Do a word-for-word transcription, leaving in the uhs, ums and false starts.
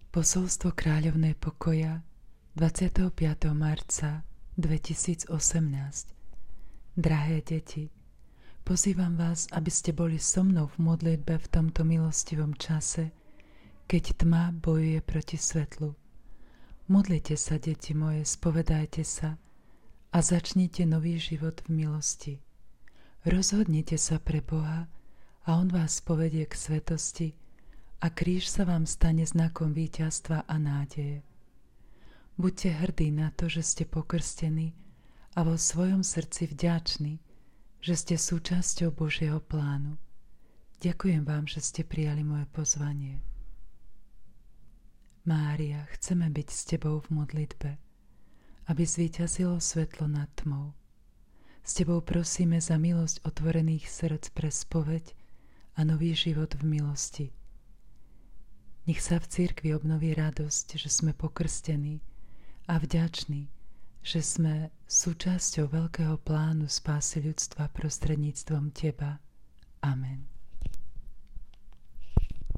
Posolstvo kráľovnej pokoja dvadsiateho piateho marca dvetisícosemnásť. Drahé deti, pozývam vás, aby ste boli so mnou v modlitbe v tomto milostivom čase, keď tma bojuje proti svetlu. Modlite sa, deti moje, spovedajte sa a začnite nový život v milosti. Rozhodnite sa pre Boha a On vás povedie k svetosti a kríž sa vám stane znakom víťazstva a nádeje. Buďte hrdí na to, že ste pokrstení a vo svojom srdci vďační, že ste súčasťou Božieho plánu. Ďakujem vám, že ste prijali moje pozvanie. Mária, chceme byť s Tebou v modlitbe, aby zvíťazilo svetlo nad tmou. S Tebou prosíme za milosť otvorených srdc pre spoveď a nový život v milosti. Nech sa v cirkvi obnoví radosť, že sme pokrstení a vďační, že sme súčasťou veľkého plánu spásy ľudstva prostredníctvom Teba. Amen.